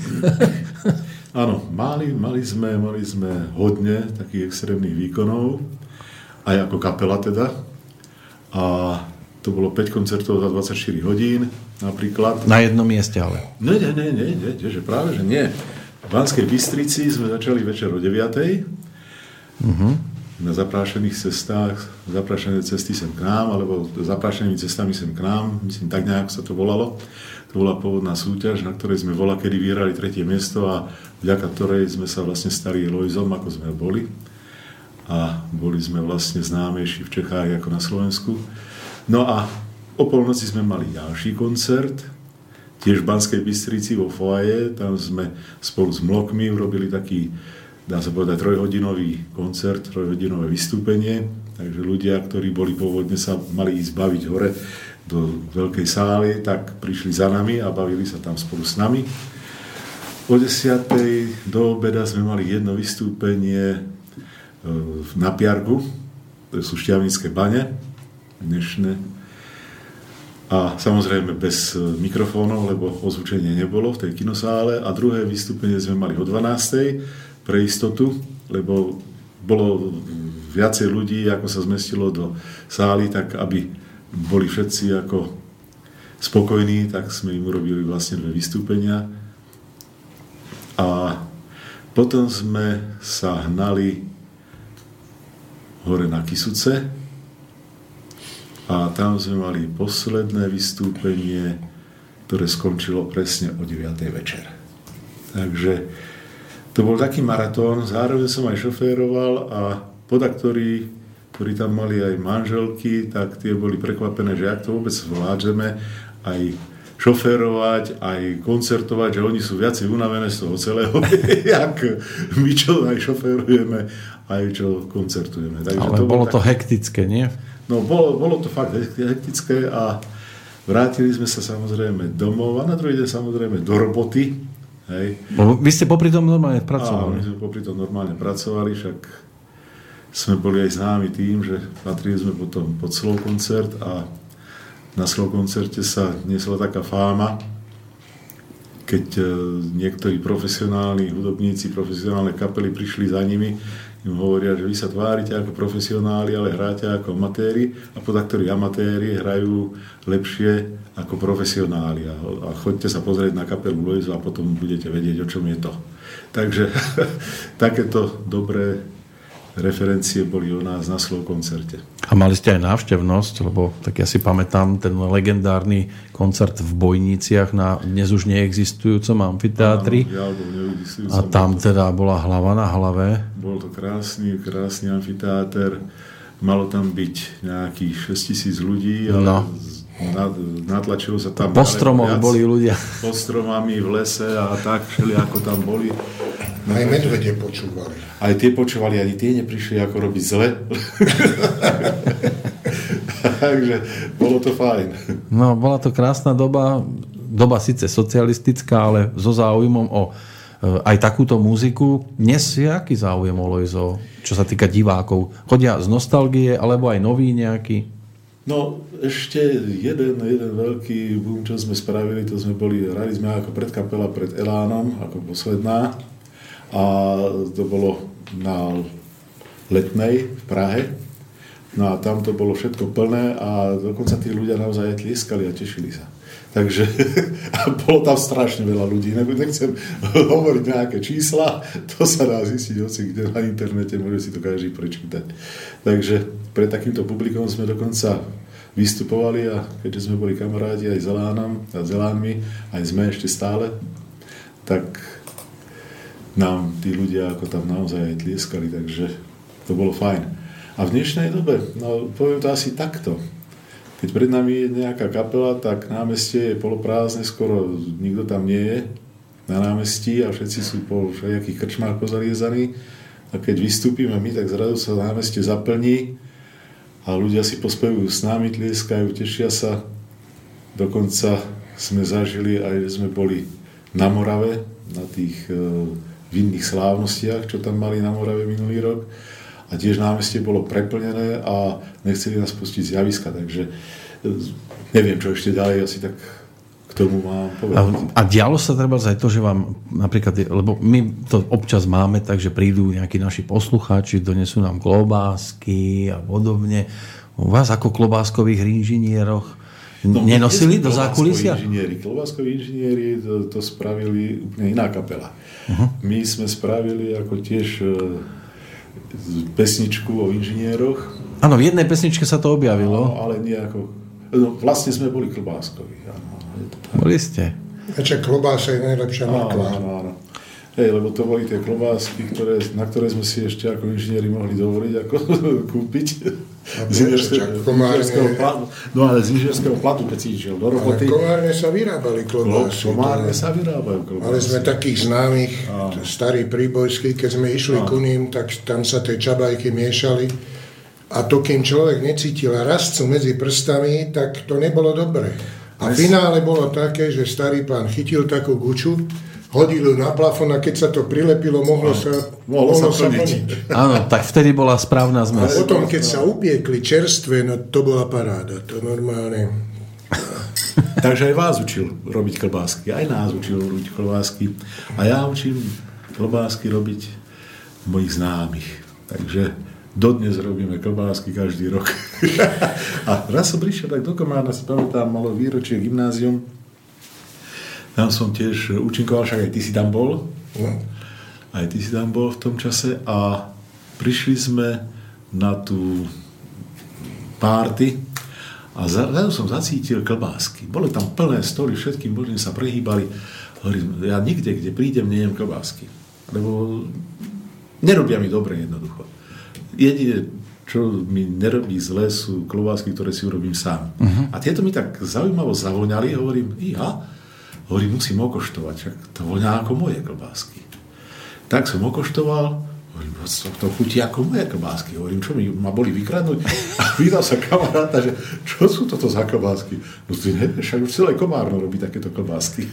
Áno, mali, mali, sme, mali sme hodne takých extrémnych výkonov, aj ako kapela teda. A to bolo päť koncertov za dvadsaťštyri hodín napríklad. Na jednom mieste ale. Nie, nie, nie, nie, nie, že práve, že nie. V Banskej Bystrici sme začali večer o deviatej. Uh-huh. Na zaprášených cestách, zaprášené cesty sem k nám, alebo zaprášenými cestami sem k nám, myslím, tak nejak sa to volalo. To bola pôvodná súťaž, na ktorej sme voľa kedy vyhrali tretie miesto a vďaka ktorej sme sa vlastne stali Lojzom, ako sme boli. A boli sme vlastne známejší v Čechách ako na Slovensku. No a o polnoci sme mali ďalší koncert, tiež v Banskej Bystrici vo foaje. Tam sme spolu s Mlokmi urobili taký, dá sa povedať, trojhodinový koncert, trojhodinové vystúpenie. Takže ľudia, ktorí boli pôvodne sa mali ísť baviť hore do veľkej sály, tak prišli za nami a bavili sa tam spolu s nami. O desiatej do obeda sme mali jedno vystúpenie na Piargu, to sú Šťavnické bane dnešné. A samozrejme bez mikrofónov, lebo ozvučenie nebolo v tej kinosále. A druhé vystúpenie sme mali o dvanástej pre istotu, lebo bolo viacej ľudí, ako sa zmestilo do sály, tak aby boli všetci ako spokojní, tak sme im urobili vlastne dve vystúpenia. A potom sme sa hnali hore na Kysuce, a tam sme mali posledné vystúpenie, ktoré skončilo presne o deviatej večer. Takže to bol taký maratón, zároveň som aj šoféroval a podaktori, ktorí tam mali aj manželky, tak tie boli prekvapené, že jak to vôbec zvládžeme aj šoférovať, aj koncertovať, že oni sú viacej unavené z toho celého, jak my, čo aj šoférujeme, aj čo koncertujeme. Takže ale to bolo tak... to hektické, nie? No, bolo, bolo to fakt hektické a vrátili sme sa samozrejme domov a na druhý deň samozrejme do roboty. Hej. Vy ste popri tom normálne pracovali. Áno, my sme popri tom normálne pracovali, však sme boli aj známi tým, že patrili sme potom pod Slow koncert a na Slow koncerte sa niesla taká fáma, keď niektorí profesionálni hudobníci, profesionálne kapely prišli za nimi, im hovoria, že vy sa tvárite ako profesionáli, ale hráte ako amatéri a podaktori amatéri hrajú lepšie ako profesionáli a, a choďte sa pozrieť na kapelu Lojzu a potom budete vedieť, o čom je to. Takže takéto dobré referencie boli o nás na Slow koncerte. A mali ste aj návštevnosť, lebo tak ja si pamätám ten legendárny koncert v Bojniciach na dnes už neexistujúcom amfiteátri. Áno, a tam teda bola hlava na hlave. Bol to krásny, krásny amfiteáter. Malo tam byť nejakých šesťtisíc ľudí, ale no. natlačilo sa tam... Po stromoch boli ľudia. Po stromami v lese a tak, všelijako tam boli. No, aj medvede počúvali. Aj tie počúvali, ani tie neprišli ako robiť zle. Takže bolo to fajn. No, bola to krásna doba, doba síce socialistická, ale so záujmom o aj takúto muziku. Dnes je aký záujem o Lojzo, čo sa týka divákov? Chodia z nostalgie, alebo aj noví nejaký? No, ešte jeden, jeden veľký boom, čo sme spravili, to sme boli, hrali sme ako predkapela pred Elánom, ako posledná. A to bolo na Letnej v Prahe. No a tam to bolo všetko plné a dokonca tí ľudia naozaj aj tlieskali a tešili sa. Takže bolo tam strašne veľa ľudí. Nechcem hovoriť nejaké čísla, to sa dá zistiť hoci kde na internete, môže si to každý prečítať. Takže pre takýmto publikom sme dokonca vystupovali a keďže sme boli kamarádi aj s Elánom a s Elánmi, aj sme ešte stále, tak nám tí ľudia ako tam naozaj aj tlieskali, takže to bolo fajn. A v dnešnej dobe, no poviem to asi takto, keď pred nami je nejaká kapela, tak námestie je poloprázdne, skoro nikto tam nie je na námestí a všetci sú po všelijakých krčmách pozaliezaní a keď vystúpime my, tak zrazu sa námestie zaplní a ľudia si pospevujú s nami, tlieskajú, tešia sa. Dokonca sme zažili aj, že sme boli na Morave, na tých vinných slávnostiach, čo tam mali na Morave minulý rok. A tiež námestie bolo preplnené a nechceli nás pustiť z javiska, takže neviem, čo ešte ďalej asi tak k tomu mám povedať. A, a dialo sa treba aj to, že vám napríklad, lebo my to občas máme, takže prídu nejakí naši poslucháči, donesú nám klobásky a podobne. U vás ako klobáskových inžinieroch No, nenosili do zákulisia? Inžinieri. Klobáskoví inžinieri to, to spravili úplne iná kapela. Uh-huh. My sme spravili ako tiež pesničku o inžinieroch. Áno, v jednej pesničke sa to objavilo. No, ale nie ako... No, vlastne sme boli klobáskoví. Áno, boli ste. Ešte klobása je najlepšia mrkva. Áno, áno. Hej, lebo to boli tie klobásky, ktoré, na ktoré sme si ešte ako inžinieri mohli dovoliť ako kúpiť. Z inžinierského platu. No ale z inžinierského platu, keď si išiel do roboty. Ale komárne sa vyrábali klobásy. Komárne sa vyrábajú klobásy. Ale sme takých známych, starí príbojskí, keď sme išli ku ním, tak tam sa tie čabajky miešali. A to, kým človek necítil rastcu medzi prstami, tak to nebolo dobré. A v finále bolo také, že starý pán chytil takú guču, hodil ju na plafón a keď sa to prilepilo, mohlo sa, mohlo sa plniť. Áno, tak vtedy bola správna zmes. A potom, keď sa upiekli čerstvé, no to bola paráda. To normálne. Takže aj vás učil robiť klobásky. Aj nás učil robiť klobásky. A ja učím klobásky robiť mojich známych. Takže dodnes robíme klobásky každý rok. A raz som prišiel tak do Komárna, si pamätám, malo výročie gymnázium. Tam som tiež účinkoval, však aj ty si tam bol. No. Aj ty si tam bol v tom čase. A prišli sme na tú párty a zrazu som zacítil klobásky. Boli tam plné stoly, všetkým možným sa prehýbali. Hovorím, ja nikde, kde prídem, nejem klobásky. Lebo nerobia mi dobre jednoducho. Jedine, čo mi nerobí zle, sú klobásky, ktoré si urobím sám. Uh-huh. A tieto mi tak zaujímavo zavoňali, hovorím, ja, hovorím, musím okoštovať, však to voňa ako moje klobásky. Tak som okoštoval, hovorím, to chutí ako moje klobásky. Hovorím, čo mi ma boli vykradnúť? A vydal sa kamaráta, že čo sú toto za klobásky? No ty nevieš, však už celé Komárno robí takéto klobásky.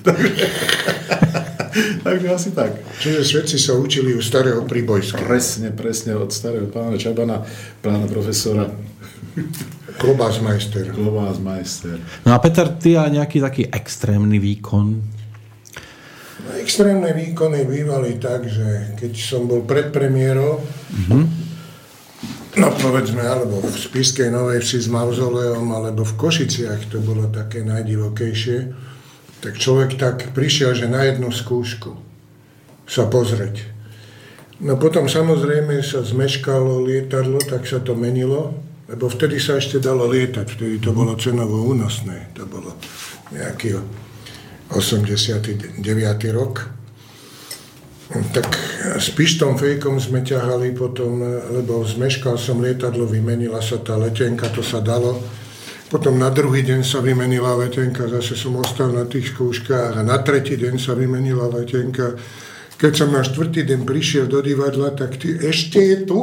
Takže asi tak. Čiže všetci sa učili u starého príbojského. Presne, presne, od starého pána Čabana, pána profesora. Klobásmajster. Klobásmajster. No a Peter, ty a nejaký taký extrémny výkon? No, extrémne výkony bývali tak, že keď som bol pred premiérou, mm-hmm. no povedzme, alebo v Spišskej Novej Vsi s mauzoleom, alebo v Košiciach, to bolo také najdivokejšie, tak človek tak prišiel, že na jednu skúšku sa pozrieť. No potom samozrejme sa zmeškalo lietadlo, tak sa to menilo, lebo vtedy sa ešte dalo lietať, vtedy to bolo cenovo únosné, to bolo nejaký osemdesiaty deviaty rok. Tak s Pištom Fejkom sme ťahali potom, lebo zmeškal som lietadlo, vymenila sa tá letenka, to sa dalo. Potom na druhý deň sa vymenila letenka, zase som ostal na tých skúškach a na tretí deň sa vymenila letenka. Keď som na štvrtý deň prišiel do divadla, tak ty ešte je tu.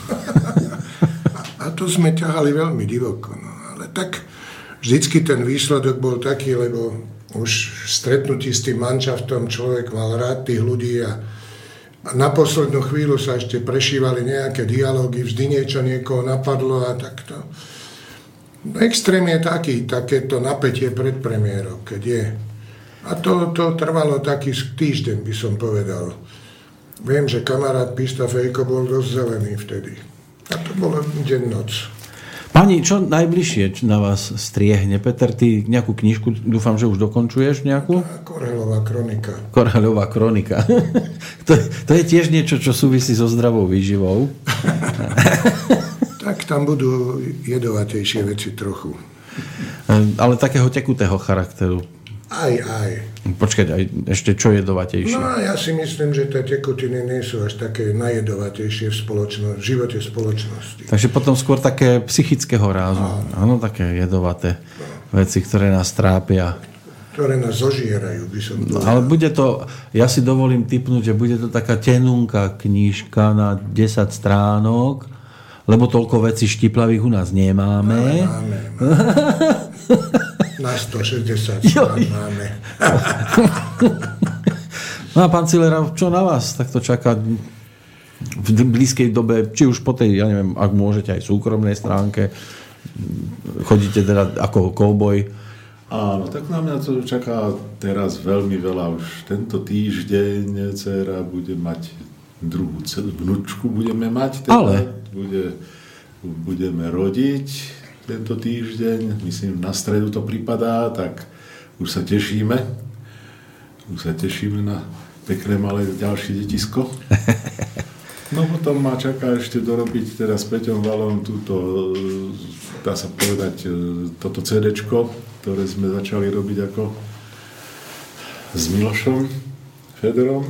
A to sme ťahali veľmi divoko. No. Ale tak vždycky ten výsledok bol taký, lebo už v stretnutí s tým manšaftom človek mal rád tých ľudí a, a na poslednú chvíľu sa ešte prešívali nejaké dialógy, vždy niečo niekoho napadlo a takto. Extrém je taký, takéto napätie pred premiérou, keď je. A to, to trvalo taký týždeň, by som povedal. Viem, že kamarát Pišta Fejko bol dosť zelený vtedy. A to bolo deň noc. Pani, čo najbližšie na vás striehne? Peter, ty nejakú knižku, dúfam, že už dokončuješ nejakú? Korhelová kronika. Korhelová kronika. to, to je tiež niečo, čo súvisí so zdravou výživou. Tak tam budú jedovatejšie veci trochu. Ale takého tekutého charakteru. Aj, aj. Počkať, aj ešte čo jedovatejšie? No ja si myslím, že tie tekutiny nie sú až také najedovatejšie v, spoločno- v živote spoločnosti. Takže potom skôr také psychického rázu. Áno, také jedovaté no. veci, ktoré nás trápia. Ktoré nás zožierajú, by som povedal. No, ale bude to, ja si dovolím tipnúť, že bude to taká tenunká knižka na desať stránok, lebo toľko vecí štiplavých u nás nemáme. Máme, máme. Na stošesťdesiat strán máme. No a pán Cilera, čo na vás takto čaká v blízkej dobe, či už po tej, ja neviem, ak môžete aj súkromnej stránke, chodíte teda ako kouboj? Áno, tak na mňa to čaká teraz veľmi veľa. Už tento týždeň dcera bude mať druhú vnúčku, budeme mať. Teda. Ale? Bude, budeme rodiť. tento týždeň, myslím na stredu to pripadá, tak už sa tešíme. Už sa tešíme na pekné malé ďalšie detisko. No potom ma čaká ešte dorobiť teda s Peťom Valom túto, dá sa povedať, toto cédečko, ktoré sme začali robiť ako s Milošom Federom.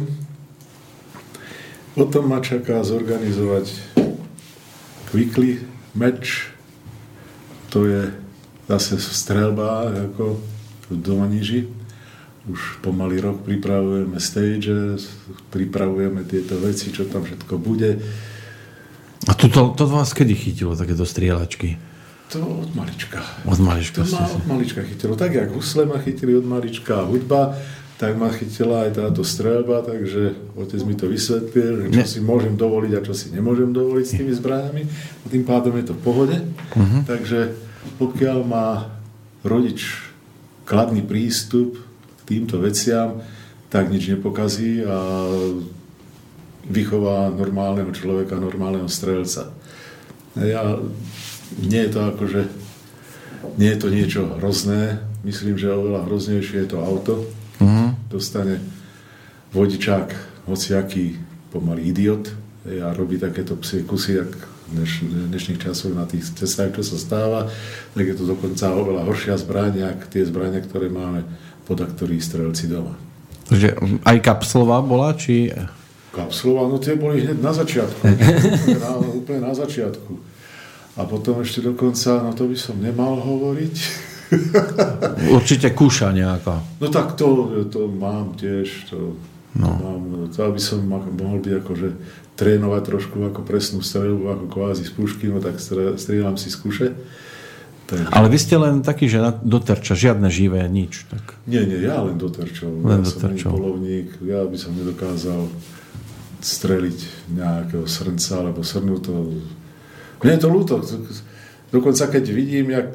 Potom ma čaká zorganizovať Quickly match. To je zase streľba ako v Domaniži. Už pomaly rok pripravujeme stage, pripravujeme tieto veci, čo tam všetko bude. A to, to, to vás kedy chytilo, takéto strieľačky? To od malička. Od malička. To ma od malička chytilo. Tak, jak husle ma chytili od malička a hudba, tak ma chytila aj táto streľba, takže otec mi to vysvetlil, čo ne. si môžem dovoliť a čo si nemôžem dovoliť s tými zbraňami. A tým pádom je to v pohode. Uh-huh. Takže pokiaľ má rodič kladný prístup k týmto veciam, tak nič nepokazí a vychová normálneho človeka, normálneho strelca. Ja, nie je to akože, nie je to niečo hrozné. Myslím, že oveľa hroznejšie je to auto. Uh-huh. Dostane vodičák hociaký pomalý idiot a robí takéto psie kusy, jak v dneš, dnešných časoch na tých cestách, čo sa stáva, tak je to dokonca oveľa horšia zbraň, ako tie zbrane, ktoré máme podaktorí strelci doma. Takže aj kapslová bola, či... Kapslová, no tie boli hneď na začiatku. na, úplne na začiatku. A potom ešte dokonca, no to by som nemal hovoriť... Určite kúša nejaká. No tak to, to mám tiež. To, no. to mám, to aby som mohol byť akože trénovať trošku ako presnú streľbu, ako kvázi z pušky, no tak strieľam si z kuše. Takže... Ale vy ste len taký, že do terča, žiadne živé, nič. Tak. Nie, nie, ja len do terčov. Len ja do terčov. som polovník, ja by som nedokázal streliť nejakého srnca, alebo srnu to... Mne je to ľúto. Dokonca keď vidím, jak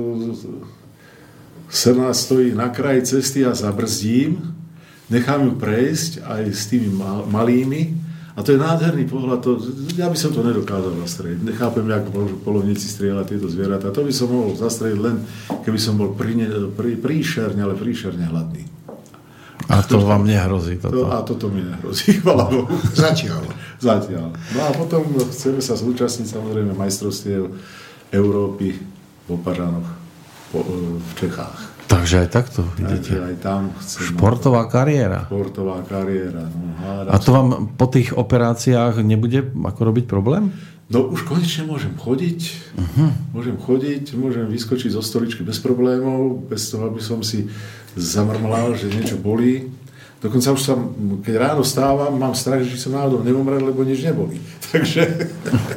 srna stojí na kraji cesty a zabrzdím, nechám ju prejsť aj s tými malými a to je nádherný pohľad. To, ja by som to nedokázal zastreliť. Nechápem, jak môžu polovníci strieľať tieto zvieratá. To by som mohol zastreliť len, keby som bol prí, prí, príšerne, ale príšerne hladný. A to, to vám nehrozí toto? To, a toto mi nehrozí, chvála Bohu. Zatiaľ. Zatiaľ. No a potom chceme sa zúčastniť samozrejme majstrovstiev Európy v Opažanoch v Čechách. Takže aj takto vidíte. Takže aj tam chcem... Športová kariéra. Športová kariéra. No, a to vám po tých operáciách nebude ako robiť problém? No už konečne môžem chodiť. Uh-huh. Môžem chodiť, môžem vyskočiť zo stoličky bez problémov, bez toho, aby som si zamrmlal, že niečo bolí. Dokonca už som, keď ráno stávam, mám strach, že som náhodou neumrel, lebo nič nebolí. Takže...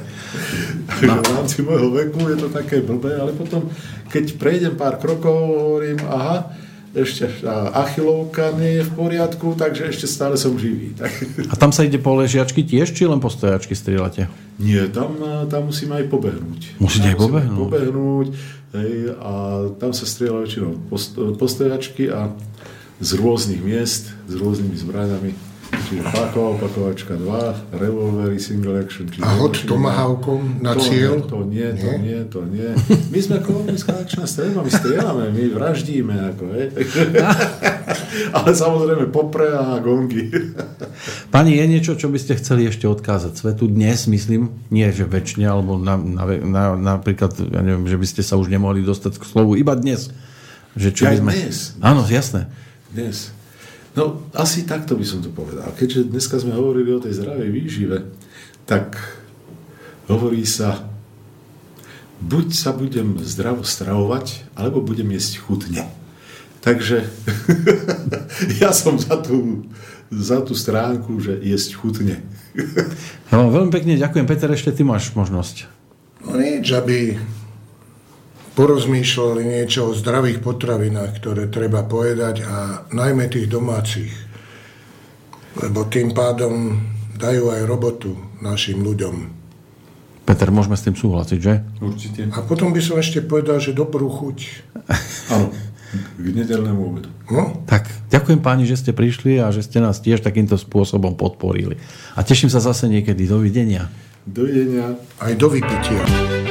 No. V rámci môjho veku je to také blbé, ale potom, keď prejdem pár krokov, hovorím, aha, ešte achilovka nie je v poriadku, takže ešte stále som živý. Tak. A tam sa ide po ležiačky tiež, či len po stojačky strieľate? Nie, tam, tam musíme aj pobehnúť. Musíte aj pobehnúť? pobehnúť hej, a tam sa strieľa väčšinou po stojačky a z rôznych miest, s rôznymi zbraňami. Čiže páková opakovačka dva, revolvery, single action. A hod tomahawkom na to cieľ? Nie, to nie, to nie, nie, to nie. My sme kolonická akčná streľba, my strieľame, my vraždíme. Ako, hej. Ale samozrejme popre a gongy. Pani, je niečo, čo by ste chceli ešte odkázať svetu dnes, myslím? Nie, že väčšine, alebo na, na, na, napríklad, ja neviem, že by ste sa už nemohli dostať k slovu, iba dnes. Že čo ja by sme... dnes? Áno, jasné. Dnes. No, asi takto by som to povedal. Keďže dneska sme hovorili o tej zdravej výžive, tak hovorí sa, buď sa budem zdravo stravovať, alebo budem jesť chutne. Takže ja som za tú, za tú stránku, že jesť chutne. No, veľmi pekne ďakujem. Peter, ešte ty máš možnosť. No nič, aby porozmýšľali niečo o zdravých potravinách, ktoré treba pojedať a najmä tých domácich. Lebo tým pádom dajú aj robotu našim ľuďom. Peter, môžeme s tým súhlasiť, že? Určite. A potom by som ešte povedal, že dobrú chuť. Áno, k nedeľnému obedu. No? Tak, ďakujem páni, že ste prišli a že ste nás tiež takýmto spôsobom podporili. A teším sa zase niekedy. Dovidenia. Dovidenia. Aj do vypitia.